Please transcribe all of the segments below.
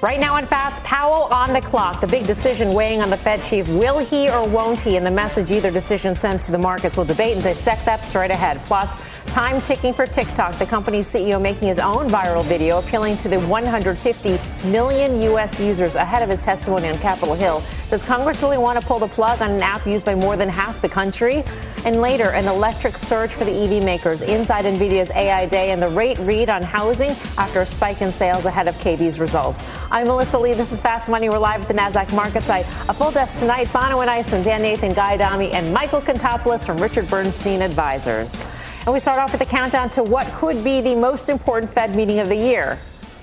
Right now on Fast, Powell on the clock. The big decision weighing on the Fed chief. Will he or won't he? And the message either decision sends to the markets. We'll debate and dissect that straight ahead. Plus, time ticking for TikTok. The company's CEO making his own viral video appealing to the 150 million U.S. users ahead of his testimony on Capitol Hill. Does Congress really want to pull the plug on an app used by more than half the country? And later, an electric surge for the EV makers inside NVIDIA's AI Day and the rate read on housing after a spike in sales ahead of KB's results. I'm Melissa Lee. This is Fast Money. We're live at the NASDAQ market site. A full desk tonight. Bono and Ice and Dan Nathan, Guy Adami, and Michael Contopoulos from Richard Bernstein Advisors. And we start off with a countdown to what could be the most important Fed meeting of the year.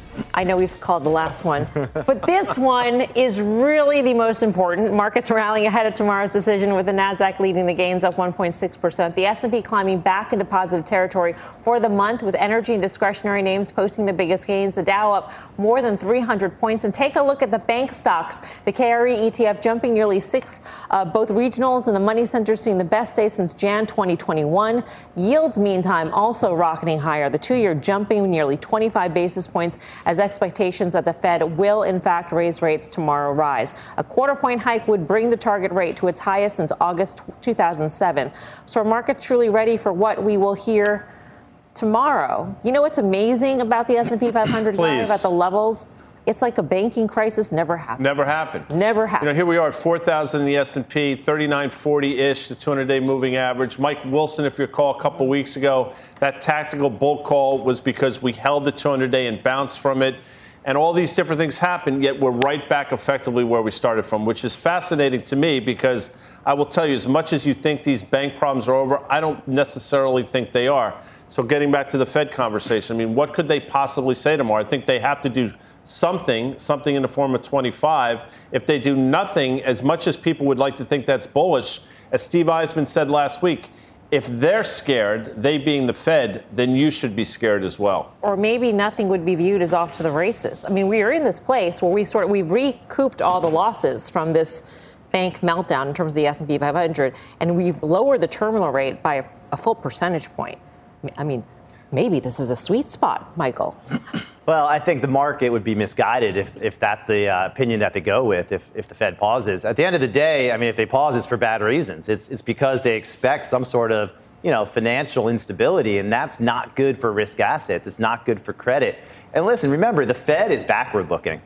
I know we've called the last one, but this one is really the most important. Markets rallying ahead of tomorrow's decision with the Nasdaq leading the gains up 1.6%. The S&P climbing back into positive territory for the month with energy and discretionary names posting the biggest gains. The Dow up more than 300 points. And take a look at the bank stocks. The KRE ETF jumping nearly 6. Both regionals and the money centers seeing the best day since Jan 2021. Yields, meantime, also rocketing higher. The 2-year jumping nearly 25 basis points as expectations that the Fed will, in fact, raise rates tomorrow rise. A quarter-point hike would bring the target rate to its highest since August 2007. So are markets truly ready for what we will hear tomorrow? You know what's amazing about the S&P 500, about the levels? It's like a banking crisis never happened. Never happened. Never happened. You know, here we are at 4,000 in the S&P, 3940-ish, the 200-day moving average. Mike Wilson, if you recall, a couple weeks ago, that tactical bull call was because we held the 200-day and bounced from it. And all these different things happened, yet we're right back effectively where we started from, which is fascinating to me because I will tell you, as much as you think these bank problems are over, I don't necessarily think they are. So getting back to the Fed conversation, I mean, what could they possibly say tomorrow? I think they have to do something in the form of 25. If they do nothing, as much as people would like to think that's bullish, as Steve Eisman said last week, if they're scared, they being the Fed, then you should be scared as well. Or maybe nothing would be viewed as off to the races. I mean, we are in this place where we've recouped all the losses from this bank meltdown in terms of the S&P 500, and we've lowered the terminal rate by a full percentage point. I mean, maybe this is a sweet spot, Michael. Well, I think the market would be misguided if that's the opinion that they go with, if the Fed pauses. At the end of the day, I mean, if they pause, it's for bad reasons. It's because they expect some sort of, financial instability, and that's not good for risk assets. It's not good for credit. And listen, remember, the Fed is backward looking,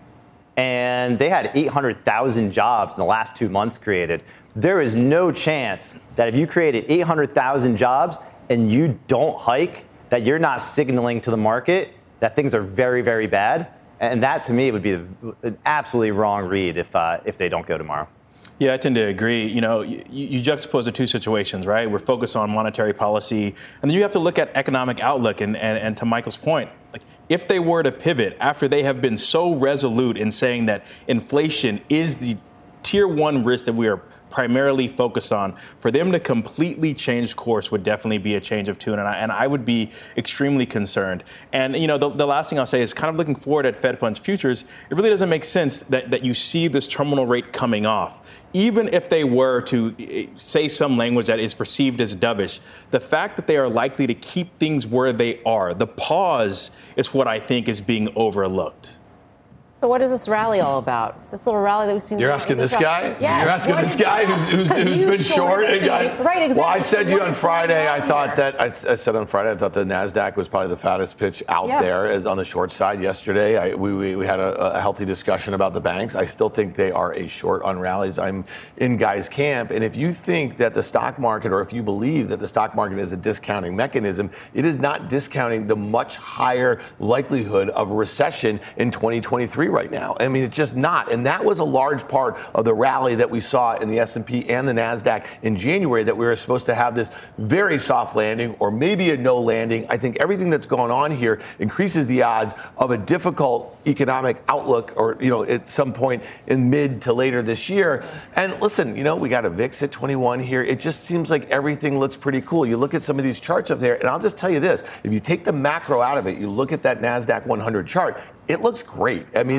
and they had 800,000 jobs in the last 2 months created. There is no chance that if you created 800,000 jobs and you don't hike, that you're not signaling to the market that things are very, very bad. And that, to me, would be an absolutely wrong read if they don't go tomorrow. Yeah, I tend to agree. You juxtapose the two situations, right? We're focused on monetary policy, and then you have to look at economic outlook. And to Michael's point, like if they were to pivot after they have been so resolute in saying that inflation is the tier one risk that we are primarily focused on, for them to completely change course would definitely be a change of tune, and I would be extremely concerned. And the last thing I'll say is kind of looking forward at Fed funds futures. It really doesn't make sense that you see this terminal rate coming off. Even if they were to say some language that is perceived as dovish, the fact that they are likely to keep things where they are, the pause is what I think is being overlooked. So what is this rally all about? This little rally that we've seen. You're asking this guy? Yeah. You're asking this guy who's been short? Right, exactly. Well, I said to you on Friday, I said on Friday, I thought the NASDAQ was probably the fattest pitch out there as on the short side. Yesterday, we had a healthy discussion about the banks. I still think they are a short on rallies. I'm in Guy's camp. And if you think that the stock market, or if you believe that the stock market is a discounting mechanism, it is not discounting the much higher likelihood of a recession in 2023 right now. I mean, it's just not. And that was a large part of the rally that we saw in the S&P and the NASDAQ in January, that we were supposed to have this very soft landing or maybe a no landing. I think everything that's going on here increases the odds of a difficult economic outlook, or, at some point in mid to later this year. And listen, we got a VIX at 21 here. It just seems like everything looks pretty cool. You look at some of these charts up there, and I'll just tell you this. If you take the macro out of it, you look at that NASDAQ 100 chart, it looks great. I mean,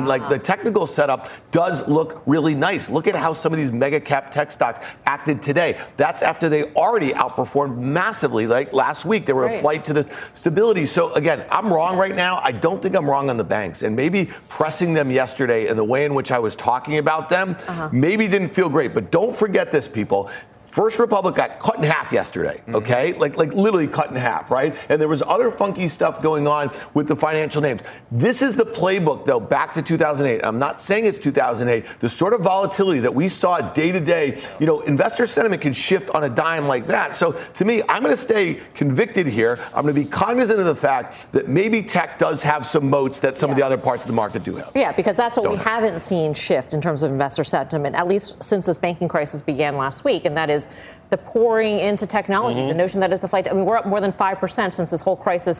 mean, like the technical setup does look really nice. Look at how some of these mega cap tech stocks acted today. That's after they already outperformed massively. Like last week, they were a flight to the stability. So again, I'm wrong right now. I don't think I'm wrong on the banks. And maybe pressing them yesterday and the way in which I was talking about them maybe didn't feel great. But don't forget this, people. First Republic got cut in half yesterday, okay? Like literally cut in half, right? And there was other funky stuff going on with the financial names. This is the playbook, though, back to 2008. I'm not saying it's 2008. The sort of volatility that we saw day to day, investor sentiment can shift on a dime like that. So to me, I'm going to stay convicted here. I'm going to be cognizant of the fact that maybe tech does have some moats that some of the other parts of the market do have. Yeah, because that's what we haven't seen shift in terms of investor sentiment, at least since this banking crisis began last week, and that is the pouring into technology, the notion that it's a flight. I mean, we're up more than 5% since this whole crisis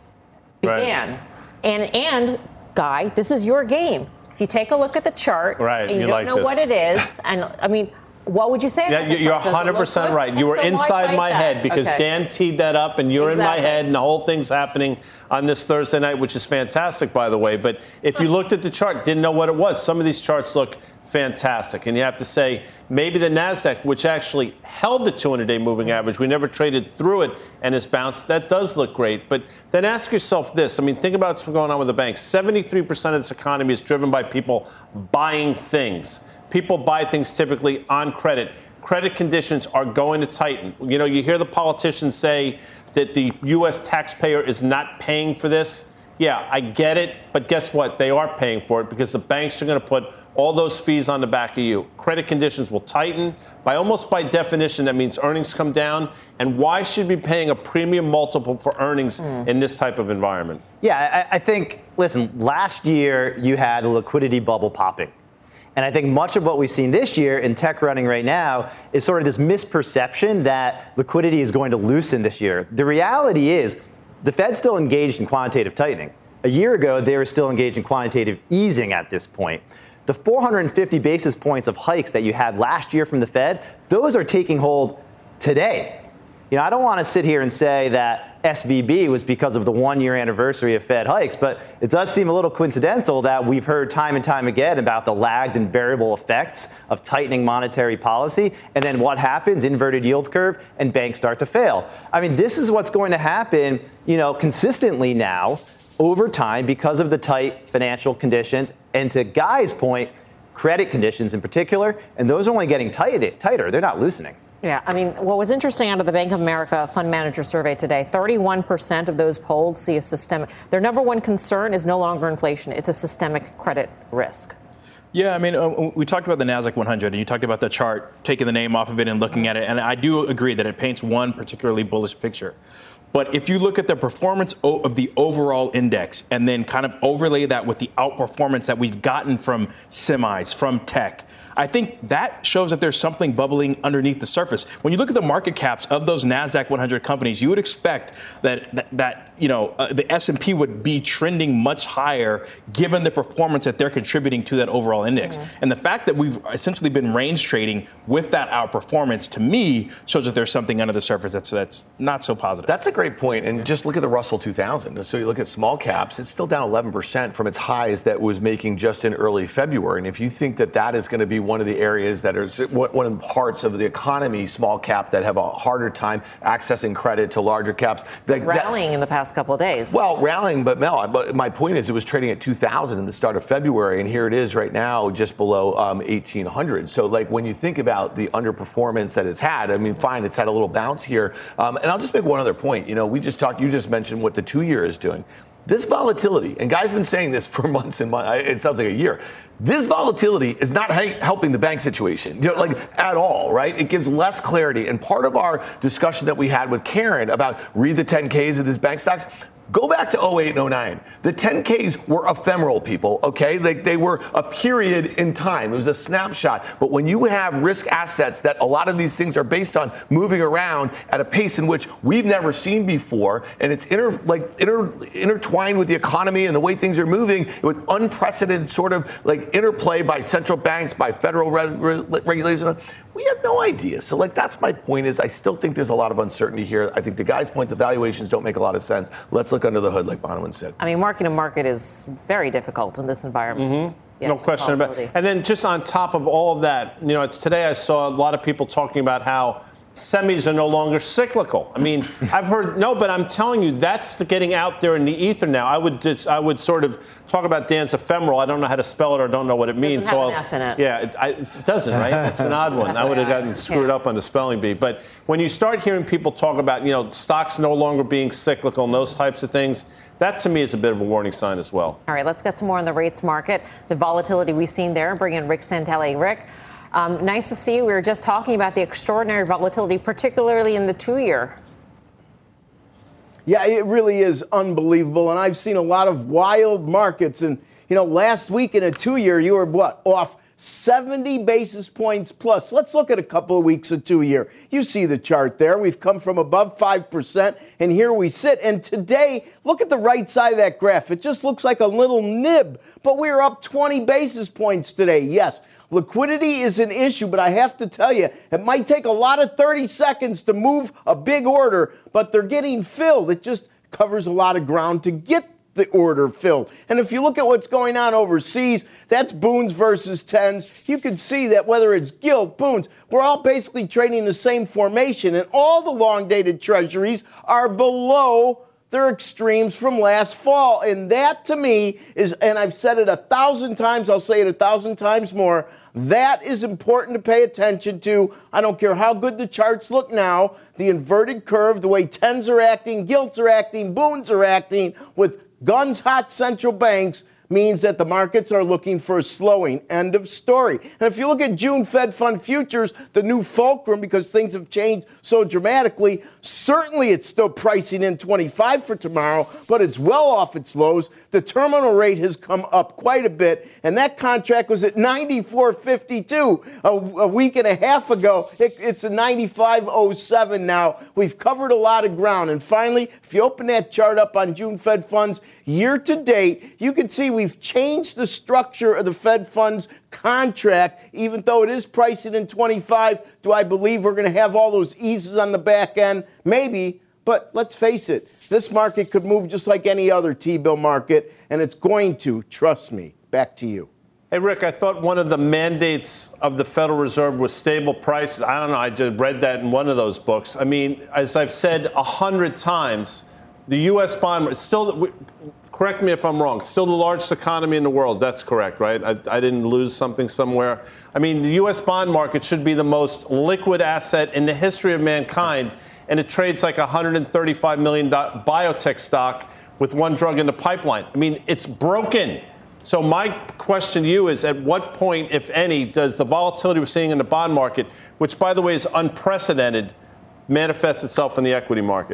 began. And Guy, this is your game. If you take a look at the chart and you don't know what it is, and I mean, what would you say? Yeah, you're 100% right. You were inside my head because Dan teed that up, and you're in my head, and the whole thing's happening on this Thursday night, which is fantastic, by the way. But if you looked at the chart, didn't know what it was, some of these charts look fantastic. And you have to say, maybe the NASDAQ, which actually held the 200-day moving average, we never traded through it and has bounced, that does look great. But then ask yourself this. I mean, think about what's going on with the banks. 73% of this economy is driven by people buying things. People buy things typically on credit. Credit conditions are going to tighten. You hear the politicians say that the U.S. taxpayer is not paying for this. Yeah, I get it. But guess what? They are paying for it because the banks are going to put all those fees on the back of you. Credit conditions will tighten. By definition, that means earnings come down. And why should we be paying a premium multiple for earnings in this type of environment? Yeah, I think, listen, last year you had a liquidity bubble popping. And I think much of what we've seen this year in tech running right now is sort of this misperception that liquidity is going to loosen this year. The reality is the Fed's still engaged in quantitative tightening. A year ago, they were still engaged in quantitative easing at this point. The 450 basis points of hikes that you had last year from the Fed, those are taking hold today. I don't want to sit here and say that SVB was because of the 1-year anniversary of Fed hikes, but it does seem a little coincidental that we've heard time and time again about the lagged and variable effects of tightening monetary policy. And then what happens? Inverted yield curve and banks start to fail. I mean, this is what's going to happen, consistently now over time because of the tight financial conditions. And to Guy's point, credit conditions in particular, and those are only getting tighter. They're not loosening. Yeah, I mean, what was interesting out of the Bank of America fund manager survey today, 31% of those polled see a systemic. Their number one concern is no longer inflation. It's a systemic credit risk. Yeah, I mean, we talked about the NASDAQ 100, and you talked about the chart, taking the name off of it and looking at it. And I do agree that it paints one particularly bullish picture. But if you look at the performance of the overall index and then kind of overlay that with the outperformance that we've gotten from semis, from tech, I think that shows that there's something bubbling underneath the surface. When you look at the market caps of those NASDAQ 100 companies, you would expect that the S&P would be trending much higher given the performance that they're contributing to that overall index. And the fact that we've essentially been range trading with that outperformance, to me, shows that there's something under the surface that's not so positive. That's a great point. And just look at the Russell 2000. So you look at small caps, it's still down 11% from its highs that was making just in early February. And if you think that is going to be one of the areas that is one of the parts of the economy, small cap, that have a harder time accessing credit to larger caps. Rallying in the past couple of days. Well, rallying, but Mel, my point is it was trading at 2,000 in the start of February, and here it is right now just below 1,800. So when you think about the underperformance that it's had, I mean, fine, it's had a little bounce here. And I'll just make one other point. You just mentioned what the 2-year is doing. This volatility, and Guy's been saying this for months and months, it sounds like a year. This volatility is not helping the bank situation, at all, right? It gives less clarity. And part of our discussion that we had with Karen about read the 10Ks of these bank stocks, go back to 08 and 09. The 10Ks were ephemeral, people, okay? They were a period in time. It was a snapshot. But when you have risk assets that a lot of these things are based on moving around at a pace in which we've never seen before, and it's intertwined with the economy and the way things are moving with unprecedented sort of interplay by central banks, by federal regulators, We have no idea. So, that's my point is I still think there's a lot of uncertainty here. I think the guy's point, the valuations don't make a lot of sense. Let's look under the hood, like Bonawyn said. I mean, marking to market is very difficult in this environment. Mm-hmm. Yeah, no question about it. And then just on top of all of that, today I saw a lot of people talking about how semis are no longer cyclical. I mean, I've heard but I'm telling you, that's getting out there in the ether now. I would sort of talk about Dan's ephemeral. I don't know how to spell it or don't know what it means. Doesn't have an F in it. Yeah, it doesn't, right? It's an odd one. I would have gotten screwed up on the spelling bee. But when you start hearing people talk about, stocks no longer being cyclical and those types of things, that to me is a bit of a warning sign as well. All right, let's get some more on the rates market, the volatility we've seen there. Bring in Rick Santelli. Rick, nice to see you. We were just talking about the extraordinary volatility, particularly in the 2-year. Yeah, it really is unbelievable. And I've seen a lot of wild markets. And, last week in a 2-year, you were off 70 basis points plus. Let's look at a couple of weeks of 2-year. You see the chart there. We've come from above 5%, and here we sit. And today, look at the right side of that graph. It just looks like a little nib, but we're up 20 basis points today. Yes, liquidity is an issue, but I have to tell you, it might take a lot of 30 seconds to move a big order, but they're getting filled. It just covers a lot of ground to get the order filled. And if you look at what's going on overseas, that's Boons versus Tens. You can see that whether it's Gilt, Boons, we're all basically trading the same formation, and all the long-dated treasuries are below their extremes from last fall. And that, to me, is, and I've said it 1,000 times, I'll say it 1,000 times more, that is important to pay attention to. I don't care how good the charts look now. The inverted curve, the way Tens are acting, Gilts are acting, Boons are acting, with guns-hot central banks, means that the markets are looking for a slowing. End of story. And if you look at June Fed Fund futures, the new fulcrum, because things have changed so dramatically, certainly it's still pricing in 25 for tomorrow, but it's well off its lows. The terminal rate has come up quite a bit, and that contract was at 94.52 a week and a half ago. It's a 95.07 now. We've covered a lot of ground. And finally, if you open that chart up on June Fed Funds, year to date, you can see we've changed the structure of the Fed Funds contract, even though it is pricing in 25. Do I believe we're going to have all those eases on the back end? Maybe. But let's face it, this market could move just like any other T-bill market, and it's going to. Trust me. Back to you. Hey, Rick, I thought one of the mandates of the Federal Reserve was stable prices. I don't know. I just read that in one of those books. I mean, as I've said 100 times, the U.S. bond market, still, correct me if I'm wrong, still the largest economy in the world. That's correct, right? I didn't lose something somewhere. I mean, the U.S. bond market should be the most liquid asset in the history of mankind, and it trades like $135 million biotech stock with one drug in the pipeline. I mean, it's broken. So my question to you is, at what point, if any, does the volatility we're seeing in the bond market, which, by the way, is unprecedented, manifest itself in the equity market?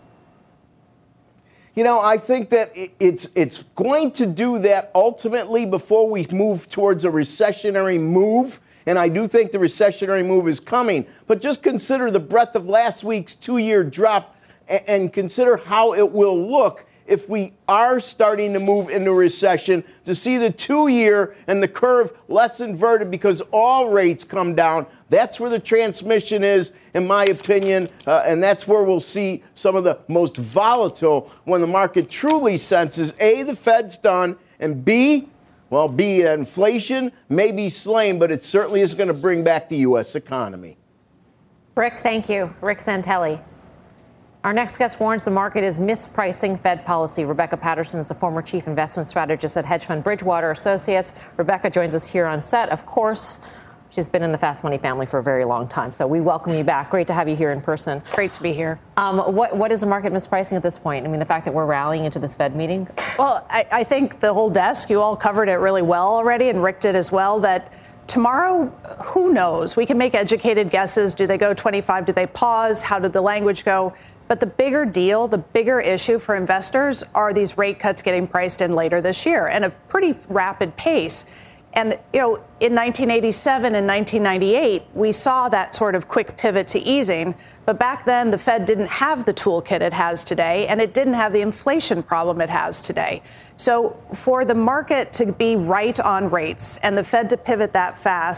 I think that it's going to do that ultimately before we move towards a recessionary move. And I do think the recessionary move is coming. But just consider the breadth of last week's 2-year drop and consider how it will look if we are starting to move into recession, to see the 2-year and the curve less inverted because all rates come down. That's where the transmission is, in my opinion, and that's where we'll see some of the most volatile when the market truly senses, A, the Fed's done, and B, inflation may be slain, but it certainly is going to bring back the U.S. economy. Rick, thank you. Rick Santelli. Our next guest warns the market is mispricing Fed policy. Rebecca Patterson is a former chief investment strategist at hedge fund Bridgewater Associates. Rebecca joins us here on set. Of course, she's been in the Fast Money family for a very long time, so we welcome you back. Great to have you here in person. Great to be here. What is the market mispricing at this point? I mean, the fact that we're rallying into this Fed meeting? Well, I think the whole desk, you all covered it really well already, and Rick did as well, that tomorrow, who knows? We can make educated guesses. Do they go 25? Do they pause? How did the language go? But the bigger deal, the bigger issue for investors are these rate cuts getting priced in later this year and a pretty rapid pace. And, in 1987 and 1998, we saw that sort of quick pivot to easing. But back then, the Fed didn't have the toolkit it has today, and it didn't have the inflation problem it has today. So for the market to be right on rates and the Fed to pivot that fast,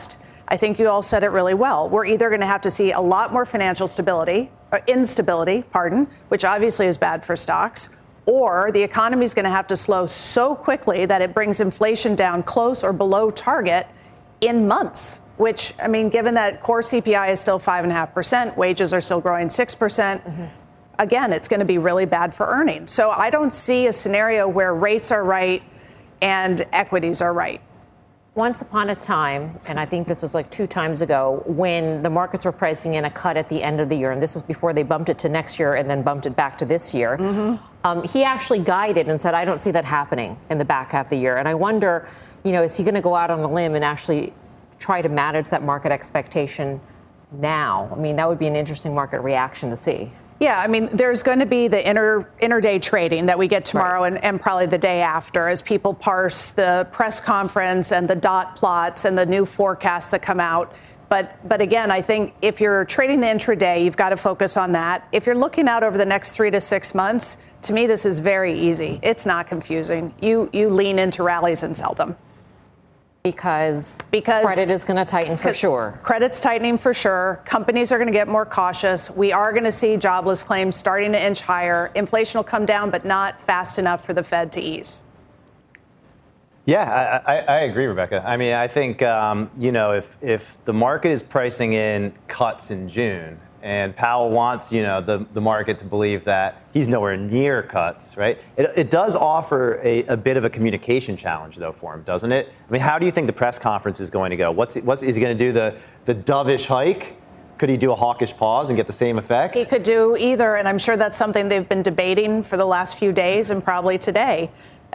I think you all said it really well. We're either going to have to see a lot more financial instability, which obviously is bad for stocks, or the economy is going to have to slow so quickly that it brings inflation down close or below target in months, which, I mean, given that core CPI is still 5.5%, wages are still growing 6%, again, it's going to be really bad for earnings. So I don't see a scenario where rates are right and equities are right. Once upon a time, and I think this was like 2 times ago, when the markets were pricing in a cut at the end of the year, and this is before they bumped it to next year and then bumped it back to this year, he actually guided and said, I don't see that happening in the back half of the year. And I wonder, is he going to go out on a limb and actually try to manage that market expectation now? I mean, that would be an interesting market reaction to see. Yeah, I mean, there's going to be the inter-day trading that we get tomorrow and probably the day after as people parse the press conference and the dot plots and the new forecasts that come out. But again, I think if you're trading the intraday, you've got to focus on that. If you're looking out over the next 3 to 6 months, to me, this is very easy. It's not confusing. You lean into rallies and sell them. Because credit is going to tighten for sure. Credit's tightening for sure. Companies are going to get more cautious. We are going to see jobless claims starting to inch higher. Inflation will come down, but not fast enough for the Fed to ease. Yeah, I agree, Rebecca. I mean, I think, if the market is pricing in cuts in June, and Powell wants, the market to believe that he's nowhere near cuts, right? It does offer a bit of a communication challenge, though, for him, doesn't it? I mean, how do you think the press conference is going to go? Is he going to do the dovish hike? Could he do a hawkish pause and get the same effect? He could do either, and I'm sure that's something they've been debating for the last few days and probably today.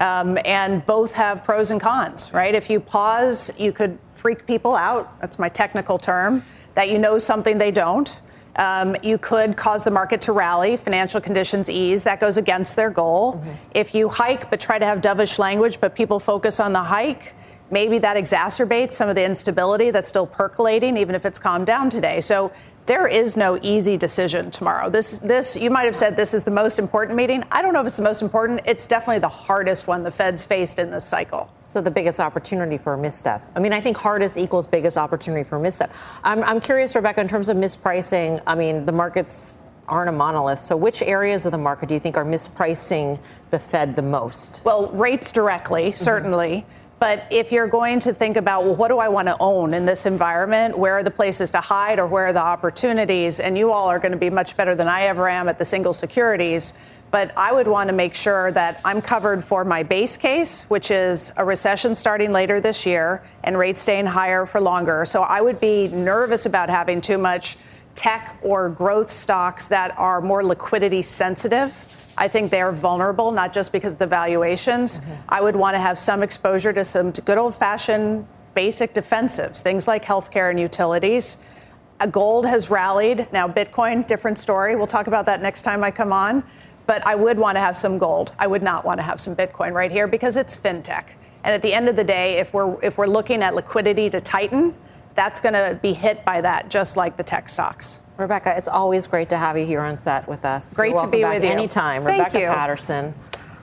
And both have pros and cons, right? If you pause, you could freak people out. That's my technical term, that something they don't. You could cause the market to rally, financial conditions ease. That goes against their goal. If you hike but try to have dovish language, but people focus on the hike, maybe that exacerbates some of the instability that's still percolating, even if it's calmed down today. So there is no easy decision tomorrow. This you might have said this is the most important meeting. I don't know if it's the most important. It's definitely the hardest one the Fed's faced in this cycle. So the biggest opportunity for a misstep. I mean, I think hardest equals biggest opportunity for a misstep. I'm curious, Rebecca, in terms of mispricing, I mean, the markets aren't a monolith. So which areas of the market do you think are mispricing the Fed the most? Well, rates directly, certainly. But if you're going to think about, well, what do I want to own in this environment? Where are the places to hide or where are the opportunities? And you all are going to be much better than I ever am at the single securities. But I would want to make sure that I'm covered for my base case, which is a recession starting later this year and rates staying higher for longer. So I would be nervous about having too much tech or growth stocks that are more liquidity sensitive. I think they're vulnerable, not just because of the valuations. I would want to have some exposure to some good old-fashioned basic defensives, things like healthcare and utilities. Gold has rallied. Now, Bitcoin, different story. We'll talk about that next time I come on. But I would want to have some gold. I would not want to have some Bitcoin right here because it's fintech. And at the end of the day, if we're looking at liquidity to tighten, that's going to be hit by that, just like the tech stocks. Rebecca, it's always great to have you here on set with us. Great to be with you. Anytime. Thank Rebecca you. Patterson.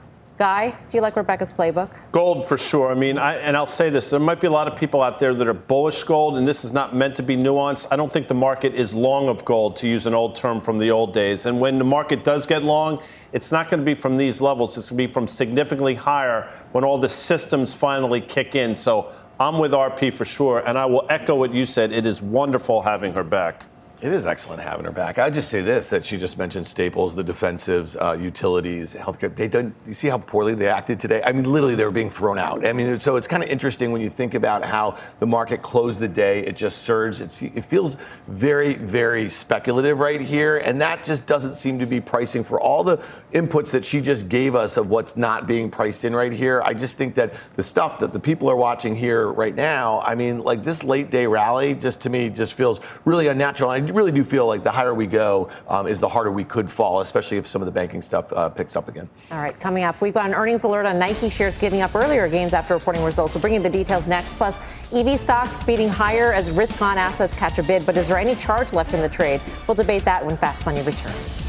Guy, do you like Rebecca's playbook? Gold for sure. I mean, I'll say this. There might be a lot of people out there that are bullish gold, and this is not meant to be nuanced. I don't think the market is long of gold, to use an old term from the old days. And when the market does get long, it's not going to be from these levels. It's going to be from significantly higher when all the systems finally kick in. So I'm with RP for sure, and I will echo what you said. It is wonderful having her back. It is excellent having her back. I'd just say this, that she just mentioned staples, the defensives, utilities, healthcare. You see how poorly they acted today? I mean, literally, they were being thrown out. I mean, so it's kind of interesting when you think about how the market closed the day. It just surged. It feels very, very speculative right here. And that just doesn't seem to be pricing for all the inputs that she just gave us of what's not being priced in right here. I just think that the stuff that the people are watching here right now, I mean, like this late day rally, just to me, just feels really unnatural. I really do feel like the higher we go is the harder we could fall, especially if some of the banking stuff picks up again. All right, coming up, we've got an earnings alert on Nike shares giving up earlier gains after reporting results. We'll bring you the details next. Plus, EV stocks speeding higher as risk-on assets catch a bid. But is there any charge left in the trade? We'll debate that when Fast Money returns.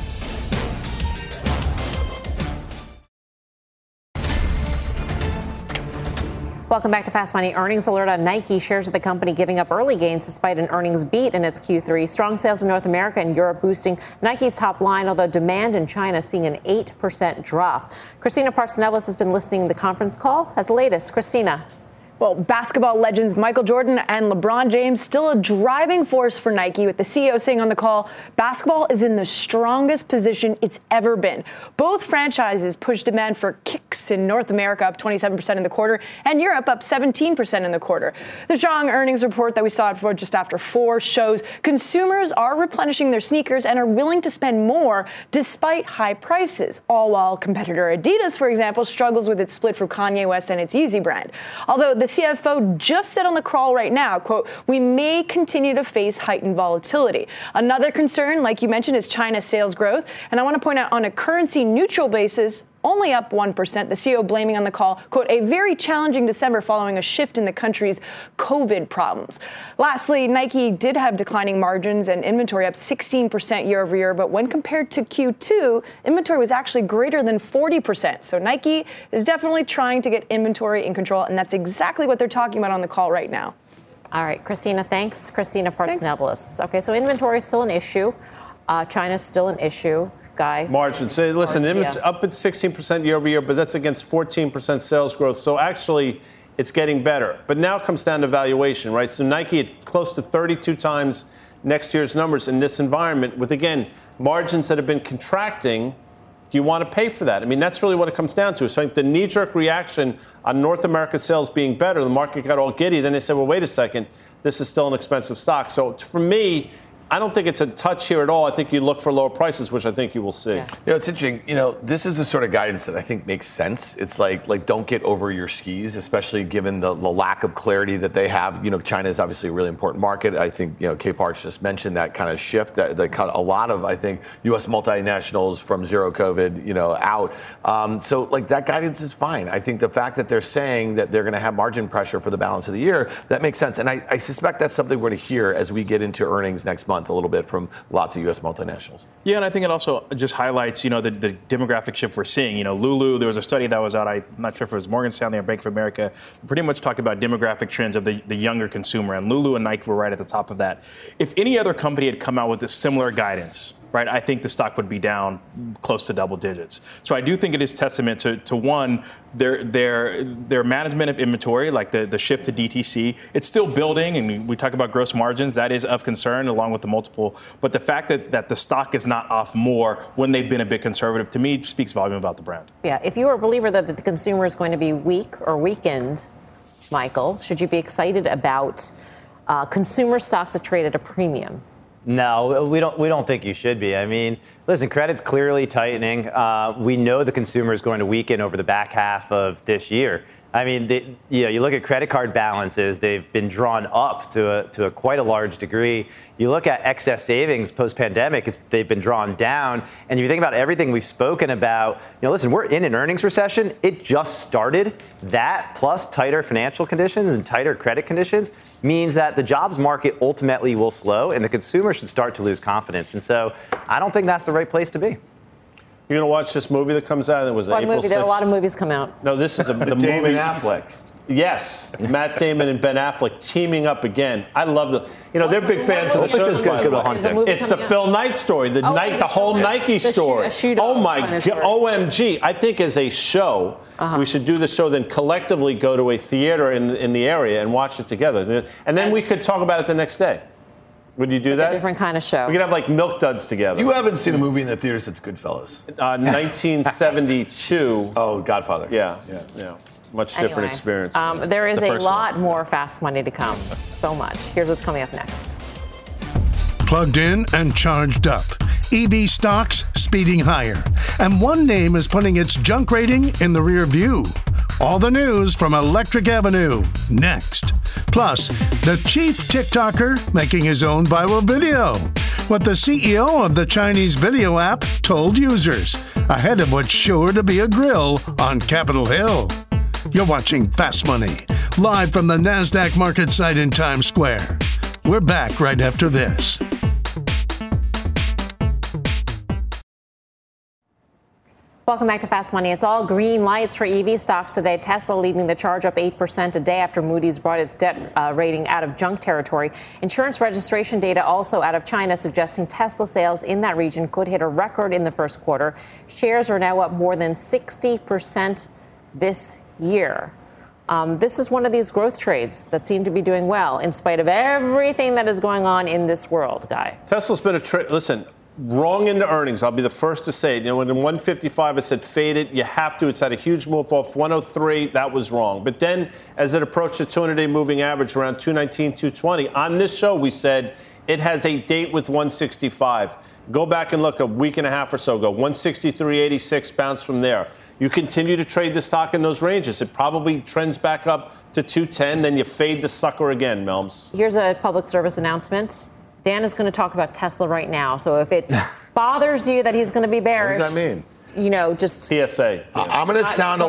Welcome back to Fast Money. Earnings alert on Nike. Shares of the company giving up early gains despite an earnings beat in its Q3. Strong sales in North America and Europe boosting Nike's top line, although demand in China seeing an 8% drop. Christina Partsinevelos has been listening to the conference call. Has the latest. Christina. Well, basketball legends Michael Jordan and LeBron James still a driving force for Nike, with the CEO saying on the call, basketball is in the strongest position it's ever been. Both franchises pushed demand for kicks in North America up 27% in the quarter and Europe up 17% in the quarter. The strong earnings report that we saw for just after 4 shows consumers are replenishing their sneakers and are willing to spend more despite high prices, all while competitor Adidas, for example, struggles with its split from Kanye West and its Yeezy brand. Although the CFO just said on the call right now, quote, we may continue to face heightened volatility. Another concern, like you mentioned, is China's sales growth. And I want to point out on a currency neutral basis, only up 1%. The CEO blaming on the call, quote, a very challenging December following a shift in the country's COVID problems. Lastly, Nike did have declining margins and inventory up 16% year over year. But when compared to Q2, inventory was actually greater than 40%. So Nike is definitely trying to get inventory in control. And that's exactly what they're talking about on the call right now. All right, Christina, thanks. Christina Partsinevelos. Okay, so inventory is still an issue. China's still an issue. Guy. Margin. So listen, it's up at 16% year over year, but that's against 14% sales growth. So actually, it's getting better. But now it comes down to valuation, right? So Nike at close to 32 times next year's numbers in this environment with, again, margins that have been contracting. Do you want to pay for that? I mean, that's really what it comes down to. So I think the knee-jerk reaction on North America sales being better, the market got all giddy. Then they said, well, wait a second, this is still an expensive stock. So for me, I don't think it's a touch here at all. I think you look for lower prices, which I think you will see. Yeah. It's interesting. This is the sort of guidance that I think makes sense. It's like don't get over your skis, especially given the lack of clarity that they have. China is obviously a really important market. I think, Kay Parks just mentioned that kind of shift, that a lot of, I think, U.S. multinationals from zero COVID, out. So that guidance is fine. I think the fact that they're saying that they're going to have margin pressure for the balance of the year, that makes sense. And I suspect that's something we're going to hear as we get into earnings next month a little bit from lots of U.S. multinationals. Yeah, and I think it also just highlights, the demographic shift we're seeing. Lulu, there was a study that was out, I'm not sure if it was Morgan Stanley or Bank of America, pretty much talked about demographic trends of the younger consumer, and Lulu and Nike were right at the top of that. If any other company had come out with a similar guidance, right, I think the stock would be down close to double digits. So I do think it is testament to one, their management of inventory, like the shift to DTC. It's still building, and we talk about gross margins. That is of concern, along with the multiple. But the fact that the stock is not off more when they've been a bit conservative, to me, speaks volume about the brand. Yeah, if you are a believer that the consumer is going to be weak or weakened, Michael, should you be excited about consumer stocks that trade at a premium? No, we don't think you should be. I mean, listen, credit's clearly tightening. We know the consumer is going to weaken over the back half of this year. I mean, you look at credit card balances, they've been drawn up to quite a large degree. You look at excess savings post-pandemic, they've been drawn down. And if you think about everything we've spoken about, listen, we're in an earnings recession. It just started. That plus tighter financial conditions and tighter credit conditions means that the jobs market ultimately will slow and the consumer should start to lose confidence. And so I don't think that's the right place to be. You're going to watch this movie that comes out? It was What April movie? 6th. There are a lot of movies come out. No, this is the movie. Damon Affleck. Yes, Matt Damon and Ben Affleck teaming up again. I love they're big fans of the show. It's the Phil Knight story, the whole Nike story. Oh my God, OMG! I think as a show, we should do the show, then collectively go to a theater in the area and watch it together, and then we could talk about it the next day. Would you do that? A different kind of show. We could have like Milk Duds together. You haven't seen a movie in the theater since Goodfellas. 1972. Oh, Godfather. Yeah. Much different experience. There is a lot more Fast Money to come. So much. Here's what's coming up next. Plugged in and charged up. EV stocks speeding higher. And one name is putting its junk rating in the rear view. All the news from Electric Avenue. Next. Plus, the chief TikToker making his own viral video. What the CEO of the Chinese video app told users. Ahead of what's sure to be a grill on Capitol Hill. You're watching Fast Money, live from the NASDAQ market site in Times Square. We're back right after this. Welcome back to Fast Money. It's all green lights for EV stocks today. Tesla leading the charge, up 8% a day after Moody's brought its debt rating out of junk territory. Insurance registration data also out of China suggesting Tesla sales in that region could hit a record in the first quarter. Shares are now up more than 60% this year. This is one of these growth trades that seem to be doing well in spite of everything that is going on in this world, Guy. Tesla's been a trade. Listen. Wrong in the earnings. I'll be the first to say it. You know, when in 155, I said fade it. You have to. It's had a huge move off 103. That was wrong. But then as it approached the 200-day moving average around 219, 220, on this show we said it has a date with 165. Go back and look a week and a half or so ago. 163.86 bounce from there. You continue to trade the stock in those ranges. It probably trends back up to 210. Then you fade the sucker again, Melms. Here's a public service announcement. Dan is going to talk about Tesla right now. So if it bothers you that he's going to be bearish, what does that mean? You know, just PSA. I'm going to sound a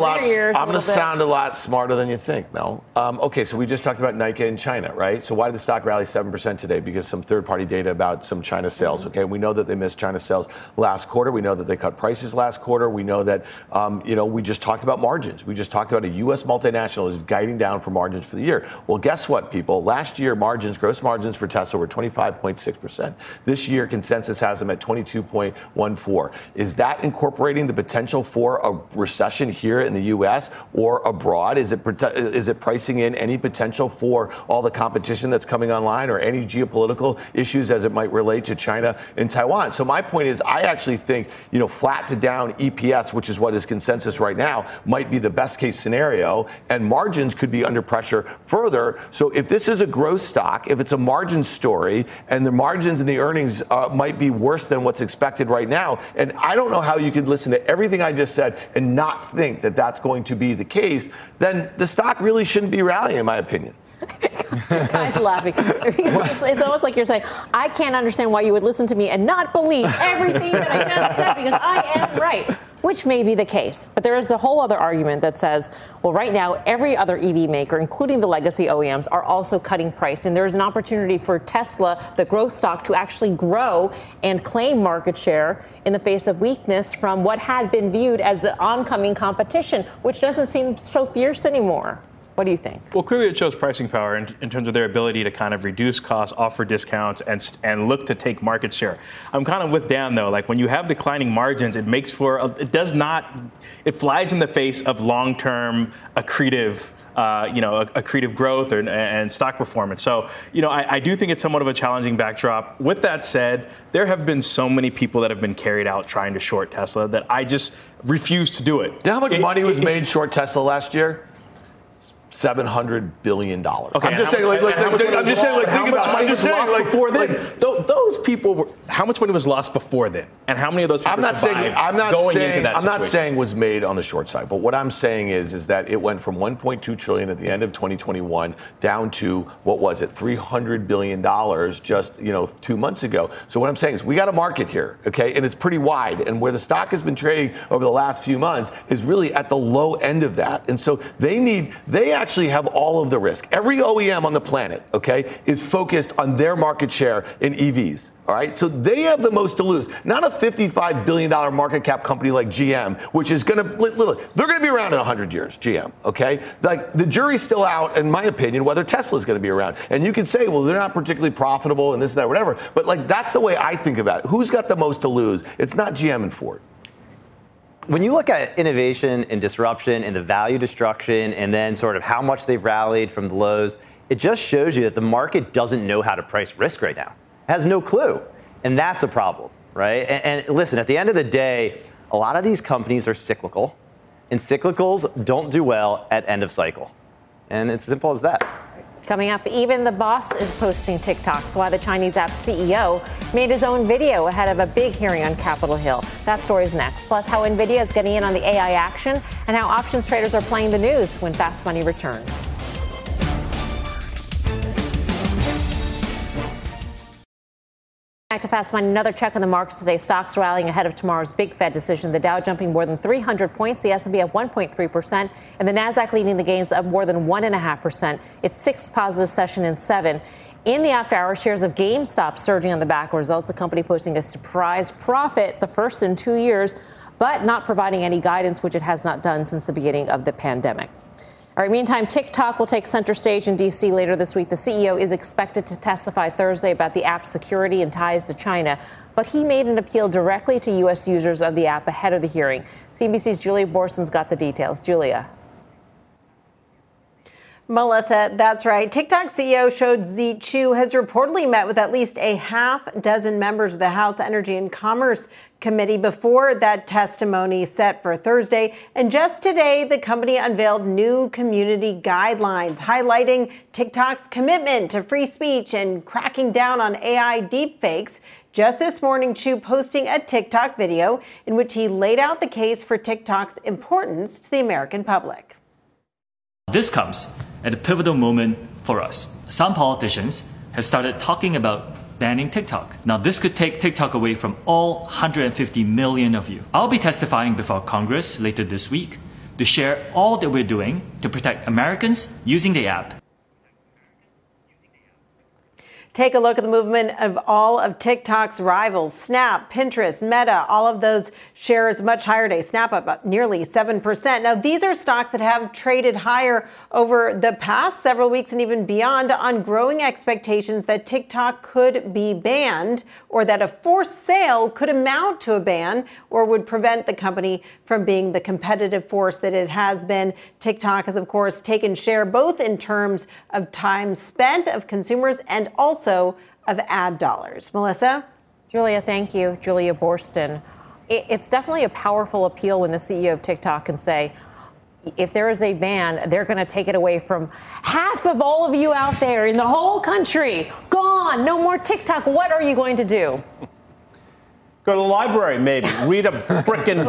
lot smarter than you think, Mel. Okay, so we just talked about Nike in China, right? So why did the stock rally 7% today? Because some third-party data about some China sales. Okay, we know that they missed China sales last quarter. We know that they cut prices last quarter. We know that, we just talked about margins. We just talked about a U.S. multinational is guiding down for margins for the year. Well, guess what, people? Last year, gross margins for Tesla were 25.6%. This year, consensus has them at 22.14%. Is that incorporating the potential for a recession here in the U.S. or abroad? Is it pricing in any potential for all the competition that's coming online or any geopolitical issues as it might relate to China and Taiwan? So my point is, I actually think, flat to down EPS, which is what is consensus right now, might be the best case scenario, and margins could be under pressure further. So if this is a growth stock, if it's a margin story, and the margins and the earnings might be worse than what's expected right now, and I don't know how you could listen to everything I just said and not think that that's going to be the case, then the stock really shouldn't be rallying, in my opinion. Guy's laughing. It's almost like you're saying, I can't understand why you would listen to me and not believe everything that I just said because I am right, which may be the case. But there is a whole other argument that says, well, right now, every other EV maker, including the legacy OEMs, are also cutting price. And there is an opportunity for Tesla, the growth stock, to actually grow and claim market share in the face of weakness from what had been viewed as the oncoming competition, which doesn't seem so fierce anymore. What do you think? Well, clearly it shows pricing power in terms of their ability to kind of reduce costs, offer discounts, and look to take market share. I'm kind of with Dan, though. Like, when you have declining margins, it flies in the face of long-term accretive growth and stock performance. So, I do think it's somewhat of a challenging backdrop. With that said, there have been so many people that have been carried out trying to short Tesla that I just refuse to do it. You know how much money was made short Tesla last year? $700 billion. Okay, I'm just saying, those people how much money was lost before then? And how many of those people survived going into that situation? I'm not saying was made on the short side, but what I'm saying is that it went from $1.2 trillion at the end of 2021 down to, what was it, $300 billion just, 2 months ago. So what I'm saying is we got a market here, okay, and it's pretty wide. And where the stock has been trading over the last few months is really at the low end of that. And so they actually have all of the risk. Every OEM on the planet, okay, is focused on their market share in EVs. All right, so they have the most to lose. Not a $55 billion market cap company like GM, which is going to, they're going to be around in 100 years, GM, okay? Like, the jury's still out, in my opinion, whether Tesla's going to be around. And you can say, well, they're not particularly profitable and this, that, whatever. But, that's the way I think about it. Who's got the most to lose? It's not GM and Ford. When you look at innovation and disruption and the value destruction and then sort of how much they've rallied from the lows, it just shows you that the market doesn't know how to price risk right now. It has no clue. And that's a problem, right? And listen, at the end of the day, a lot of these companies are cyclical, and cyclicals don't do well at end of cycle. And it's as simple as that. Coming up, even the boss is posting TikToks while the Chinese app CEO made his own video ahead of a big hearing on Capitol Hill. That story's next. Plus, how NVIDIA is getting in on the AI action and how options traders are playing the news when Fast Money returns. Back to Fast Money. Another check on the markets today. Stocks rallying ahead of tomorrow's big Fed decision. The Dow jumping more than 300 points. The S&P up 1.3%. And the Nasdaq leading the gains up more than 1.5%. Its sixth positive session in 7. In the after hours, shares of GameStop surging on the back of results. The company posting a surprise profit, the first in 2 years, but not providing any guidance, which it has not done since the beginning of the pandemic. All right, meantime, TikTok will take center stage in D.C. later this week. The CEO is expected to testify Thursday about the app's security and ties to China, but he made an appeal directly to U.S. users of the app ahead of the hearing. CNBC's Julia Borson's got the details. Julia. Melissa, that's right. TikTok CEO Shou Zi Chew has reportedly met with at least a half dozen members of the House Energy and Commerce Committee before that testimony set for Thursday. And just today, the company unveiled new community guidelines highlighting TikTok's commitment to free speech and cracking down on AI deepfakes. Just this morning, Chew posting a TikTok video in which he laid out the case for TikTok's importance to the American public. This comes at a pivotal moment for us. Some politicians have started talking about banning TikTok. Now, this could take TikTok away from all 150 million of you. I'll be testifying before Congress later this week to share all that we're doing to protect Americans using the app. Take a look at the movement of all of TikTok's rivals, Snap, Pinterest, Meta. All of those shares much higher today. Snap up nearly 7%. Now, these are stocks that have traded higher over the past several weeks and even beyond on growing expectations that TikTok could be banned or that a forced sale could amount to a ban or would prevent the company from being the competitive force that it has been. TikTok has, of course, taken share both in terms of time spent of consumers and also of ad dollars. Melissa? Julia, thank you. Julia Boorstin. It's definitely a powerful appeal when the CEO of TikTok can say, if there is a ban, they're going to take it away from half of all of you out there in the whole country. Gone. No more TikTok. What are you going to do? Go to the library, maybe. Read a frickin'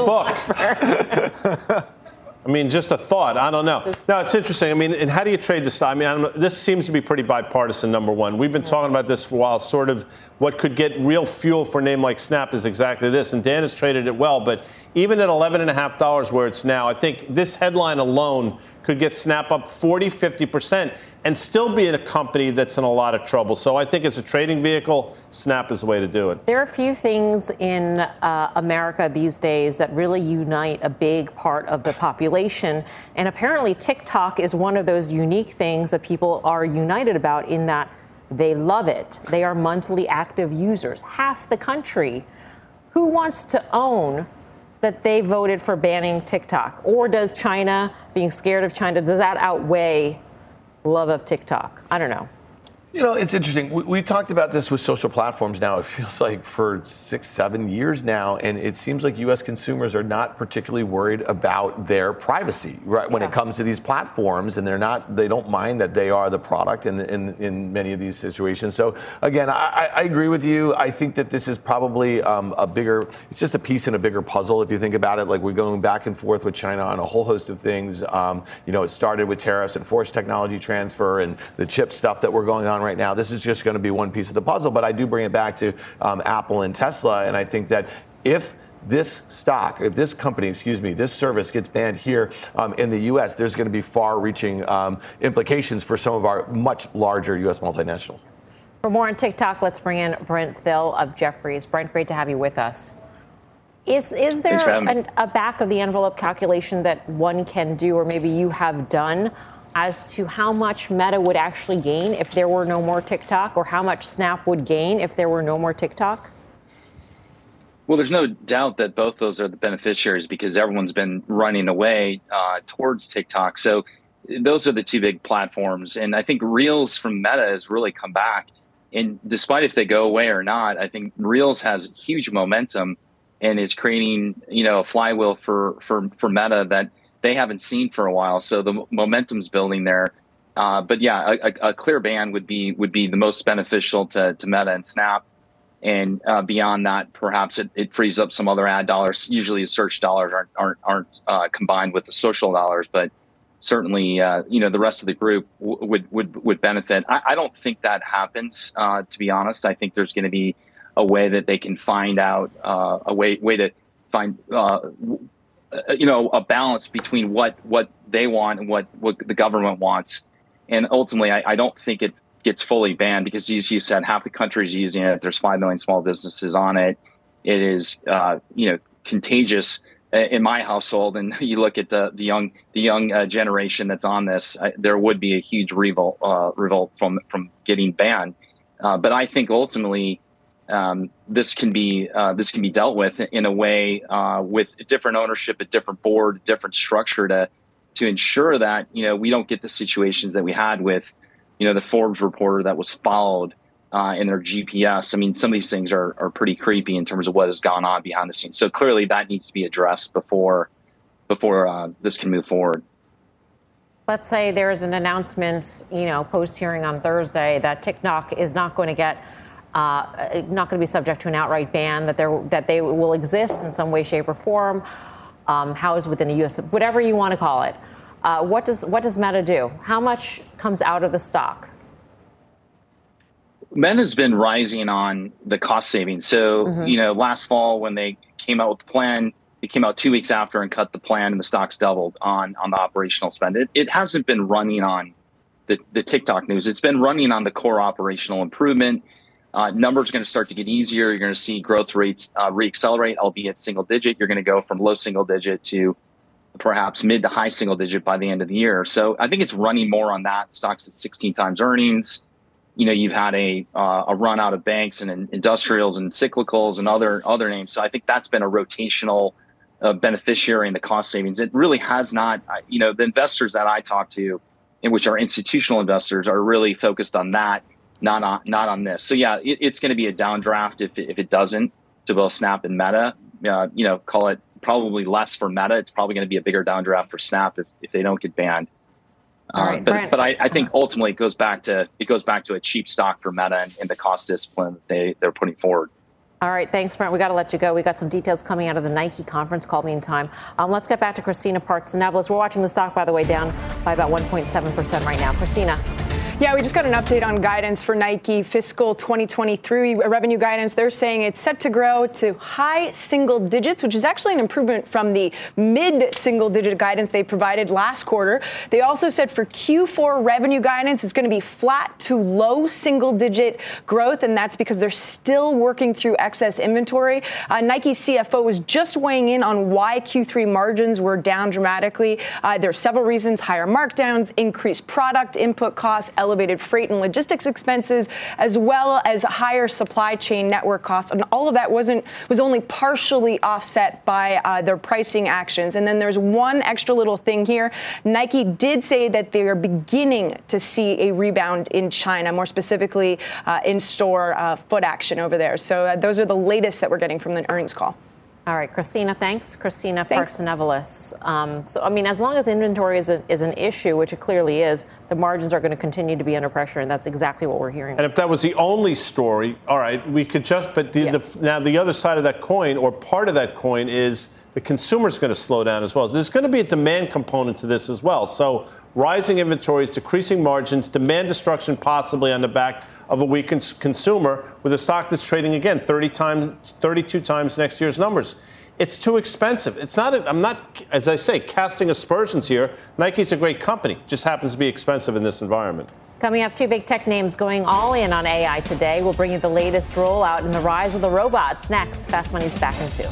book. I mean, just a thought. I don't know. No, it's interesting. I mean, and how do you trade this? I mean, this seems to be pretty bipartisan, number one. We've been talking about this for a while. Sort of what could get real fuel for a name like Snap is exactly this. And Dan has traded it well. But even at $11.50 where it's now, I think this headline alone could get Snap up 40, 50% and still be in a company that's in a lot of trouble. So I think as a trading vehicle, Snap is the way to do it. There are a few things in America these days that really unite a big part of the population. And apparently TikTok is one of those unique things that people are united about in that they love it. They are monthly active users, half the country. Who wants to own that they voted for banning TikTok? Or does China, being scared of China, does that outweigh love of TikTok? I don't know. You know, it's interesting. We talked about this with social platforms now, it feels like for 6-7 years now, and it seems like U.S. consumers are not particularly worried about their privacy, right? When it comes to these platforms, and they don't mind that they are the product in many of these situations. So again, I agree with you. I think that this is probably it's just a piece in a bigger puzzle. If you think about it, like we're going back and forth with China on a whole host of things. It started with tariffs and forced technology transfer and the chip stuff that we're going on right now. This is just going to be one piece of the puzzle, but I do bring it back to Apple and Tesla, and I think that if this company, this service gets banned here in the U.S., there's going to be far-reaching implications for some of our much larger U.S. multinationals. For more on TikTok, let's bring in Brent Thill of Jefferies. Brent, great to have you with us. Is there a back-of-the-envelope calculation that one can do, or maybe you have done, as to how much Meta would actually gain if there were no more TikTok, or how much Snap would gain if there were no more TikTok? Well, there's no doubt that both those are the beneficiaries because everyone's been running away towards TikTok. So those are the two big platforms. And I think Reels from Meta has really come back. And despite if they go away or not, I think Reels has huge momentum and is creating, a flywheel for Meta that they haven't seen for a while. So the momentum's building there. But yeah, a clear ban would be the most beneficial to Meta and Snap. And beyond that, perhaps it frees up some other ad dollars. Usually search dollars aren't combined with the social dollars, but certainly, the rest of the group would benefit. I don't think that happens, to be honest. I think there's going to be a way that they can find out a way to find a balance between what they want and what the government wants. And ultimately, I don't think it gets fully banned because, as you said, half the country is using it. There's 5 million small businesses on it. It is, contagious in my household, and you look at the young generation that's on this, there would be a huge revolt from getting banned. But I think ultimately this can be dealt with in a way with different ownership, a different board, different structure to ensure that we don't get the situations that we had with the Forbes reporter that was followed in their GPS. I mean, some of these things are pretty creepy in terms of what has gone on behind the scenes. So clearly that needs to be addressed before this can move forward. Let's say there is an announcement, post hearing on Thursday that TikTok is not going to get, not going to be subject to an outright ban, that they will exist in some way, shape, or form, housed within the U.S., whatever you want to call it. What does Meta do? How much comes out of the stock? Meta's been rising on the cost savings. So, last fall when they came out with the plan, it came out 2 weeks after and cut the plan, and the stocks doubled on the operational spend. It hasn't been running on the TikTok news. It's been running on the core operational improvement. Numbers are going to start to get easier. You're going to see growth rates reaccelerate, albeit single digit. You're going to go from low single digit to perhaps mid to high single digit by the end of the year. So I think it's running more on that. Stocks at 16 times earnings. You've had a run out of banks and industrials and cyclicals and other names. So I think that's been a rotational beneficiary in the cost savings. It really has not. The investors that I talk to, in which are institutional investors, are really focused on that, not on this. So yeah, it's going to be a downdraft if it doesn't to both Snap and Meta. Call it probably less for Meta. It's probably going to be a bigger downdraft for Snap if they don't get banned. All right, but I think ultimately it goes back to a cheap stock for Meta and the cost discipline that they're putting forward. All right, thanks, Brent. We got to let you go. We got some details coming out of the Nike conference call. Meantime, let's get back to Christina Partsinevelos. We're watching the stock, by the way, down by about 1.7% right now. Christina. Yeah, we just got an update on guidance for Nike fiscal 2023 revenue guidance. They're saying it's set to grow to high single digits, which is actually an improvement from the mid single digit guidance they provided last quarter. They also said for Q4 revenue guidance, it's going to be flat to low single digit growth. And that's because they're still working through excess inventory. Nike's CFO was just weighing in on why Q3 margins were down dramatically. There are several reasons: higher markdowns, increased product input costs, elevated freight and logistics expenses, as well as higher supply chain network costs. And all of that was only partially offset by their pricing actions. And then there's one extra little thing here. Nike did say that they are beginning to see a rebound in China, more specifically in-store foot action over there. So those are the latest that we're getting from the earnings call. All right, Christina, thanks. Christina Partsinevelos. As long as inventory is an issue, which it clearly is, the margins are going to continue to be under pressure, and that's exactly what we're hearing. And if that was the only story, all right, we could just, but now the other side of that coin, or part of that coin, is the consumer's going to slow down as well. So there's going to be a demand component to this as well. So rising inventories, decreasing margins, demand destruction possibly on the back of a weakened consumer with a stock that's trading again 32 times next year's numbers. It's too expensive. It's not. I'm not, as I say, casting aspersions here. Nike's a great company, just happens to be expensive in this environment. Coming up, two big tech names going all in on AI today. We'll bring you the latest rollout in the rise of the robots next. Fast Money's back in 2.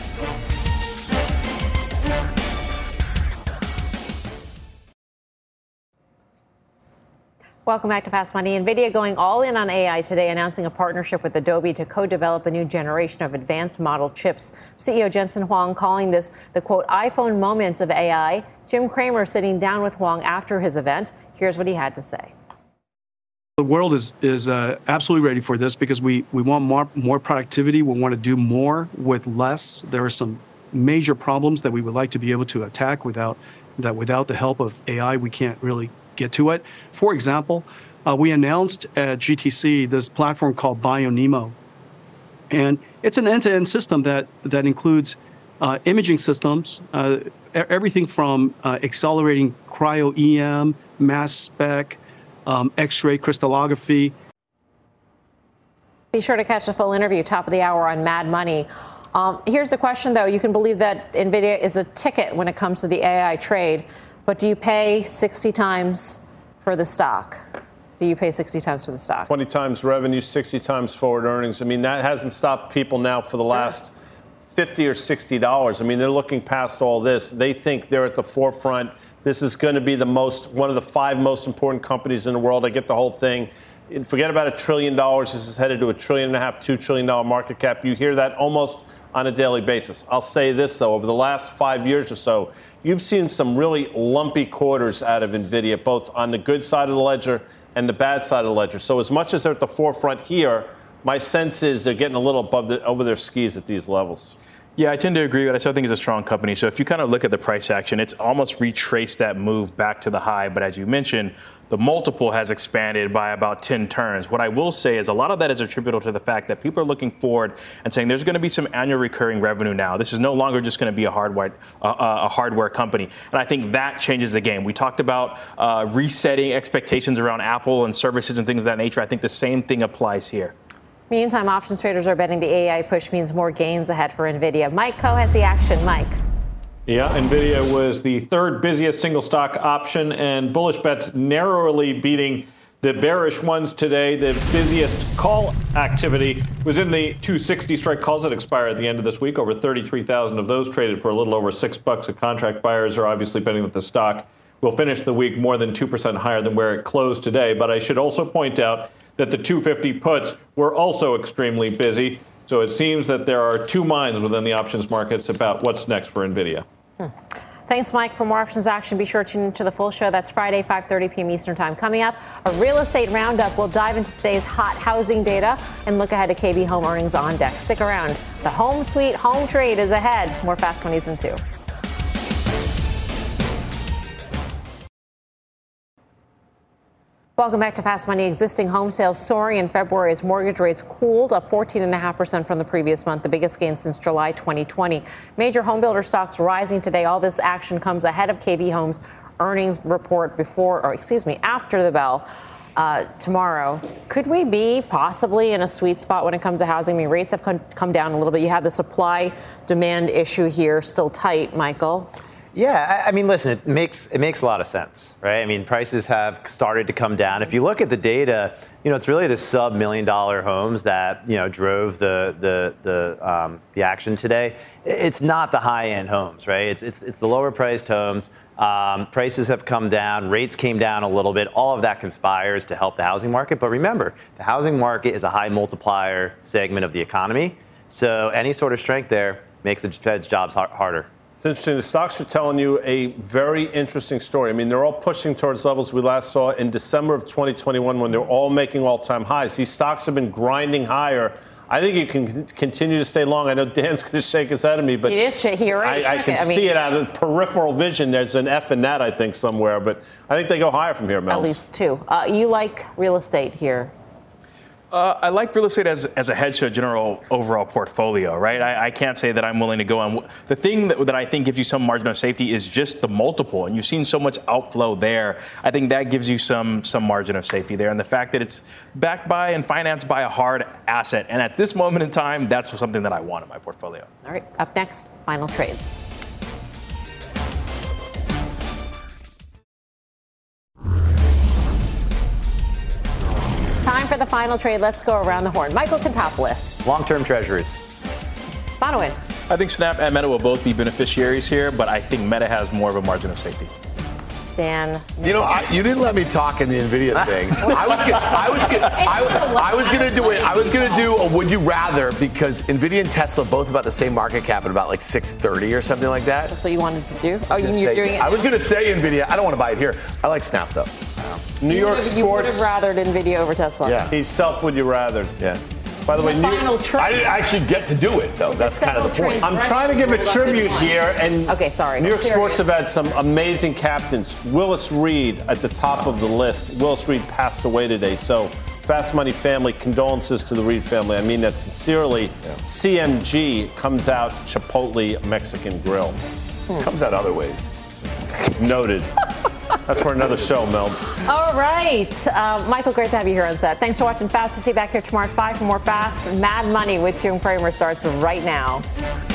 Welcome back to Fast Money. NVIDIA going all in on AI today, announcing a partnership with Adobe to co-develop a new generation of advanced model chips. CEO Jensen Huang calling this the, quote, iPhone moment of AI. Jim Cramer sitting down with Huang after his event. Here's what he had to say. The world is absolutely ready for this because we want more productivity. We want to do more with less. There are some major problems that we would like to be able to attack without the help of AI. We can't really get to it. For example, we announced at GTC this platform called BioNeMo. And it's an end-to-end system that includes imaging systems, everything from accelerating cryo-EM, mass spec, X-ray crystallography. Be sure to catch the full interview, top of the hour on Mad Money. Here's the question, though. You can believe that NVIDIA is a ticket when it comes to the AI trade. But do you pay 60 times for the stock? Do you pay 60 times for the stock? 20 times revenue, 60 times forward earnings. I mean, that hasn't stopped people now for the last $50 or $60. I mean, they're looking past all this. They think they're at the forefront. This is going to be one of the 5 most important companies in the world. I get the whole thing. Forget about $1 trillion. This is headed to $1.5 trillion, $2 trillion market cap. You hear that almost on a daily basis. I'll say this, though. Over the last 5 years or so, you've seen some really lumpy quarters out of NVIDIA, both on the good side of the ledger and the bad side of the ledger. So as much as they're at the forefront here, my sense is they're getting a little over their skis at these levels. Yeah, I tend to agree, but I still think it's a strong company. So if you kind of look at the price action, it's almost retraced that move back to the high. But as you mentioned, the multiple has expanded by about 10 turns. What I will say is a lot of that is attributable to the fact that people are looking forward and saying there's going to be some annual recurring revenue now. This is no longer just going to be a hardware company. And I think that changes the game. We talked about resetting expectations around Apple and services and things of that nature. I think the same thing applies here. Meantime, options traders are betting the AI push means more gains ahead for NVIDIA. Mike Coe has the action. Mike. Yeah, NVIDIA was the 3rd busiest single stock option, and bullish bets narrowly beating the bearish ones today. The busiest call activity was in the 260 strike calls that expire at the end of this week. Over 33,000 of those traded for a little over $6 a contract. Buyers are obviously betting that the stock will finish the week more than 2% higher than where it closed today. But I should also point out that the 250 puts were also extremely busy. So it seems that there are two minds within the options markets about what's next for NVIDIA. Thanks, Mike. For more options action, be sure to tune into the full show. That's Friday, 5:30 p.m. Eastern Time. Coming up, a real estate roundup. We'll dive into today's hot housing data and look ahead to KB Home earnings on deck. Stick around. The home sweet home trade is ahead. More Fast Money's in 2. Welcome back to Fast Money. Existing home sales soaring in February as mortgage rates cooled, up 14.5% from the previous month, the biggest gain since July 2020. Major homebuilder stocks rising today. All this action comes ahead of KB Home's earnings report after the bell tomorrow. Could we be possibly in a sweet spot when it comes to housing? I mean, rates have come down a little bit. You have the supply-demand issue here still tight, Michael. Yeah, I mean, listen, it makes a lot of sense, right? I mean, prices have started to come down. If you look at the data, it's really the sub $1 million homes that drove the action today. It's not the high end homes, right? It's the lower priced homes. Prices have come down, rates came down a little bit. All of that conspires to help the housing market. But remember, the housing market is a high multiplier segment of the economy. So any sort of strength there makes the Fed's jobs harder. It's interesting. The stocks are telling you a very interesting story. I mean, they're all pushing towards levels we last saw in December of 2021 when they're all making all-time highs. These stocks have been grinding higher. I think you can continue to stay long. I know Dan's going to shake his head at me, but he is shaking. I can see it out of peripheral vision. There's an F in that, I think, somewhere. But I think they go higher from here, Mel. At least 2. You like real estate here? I like real estate as a hedge to a general overall portfolio, right? I can't say that I'm willing to go on. The thing that I think gives you some margin of safety is just the multiple. And you've seen so much outflow there. I think that gives you some margin of safety there. And the fact that it's backed by and financed by a hard asset. And at this moment in time, that's something that I want in my portfolio. All right. Up next, final trades. Time for the final trade. Let's go around the horn. Michael Contopoulos. Long-term treasuries. Bonawyn. I think Snap and Meta will both be beneficiaries here, but I think Meta has more of a margin of safety. Dan. You didn't let me talk in the NVIDIA thing. I was going to do it. I was going to do a would you rather because NVIDIA and Tesla both about the same market cap at about like 630 or something like that. That's what you wanted to do? Oh, you're doing it now? I was going to say NVIDIA. I don't want to buy it here. I like Snap though. New York Sports. You would have rathered NVIDIA over Tesla. Yeah. He's would you rather. Yeah. By the way, I actually get to do it, though. That's kind of the point. I'm trying to give a tribute here. And okay, sorry. New York Sports have had some amazing captains. Willis Reed at the top of the list. Willis Reed passed away today. So, Fast Money family, condolences to the Reed family. I mean that sincerely. Yeah. CMG comes out Chipotle Mexican Grill. Comes out other ways. Noted. That's for another show, Melbs. All right. Michael, great to have you here on set. Thanks for watching Fast. We'll see you back here tomorrow at 5 for more Fast Mad Money with Jim Cramer starts right now.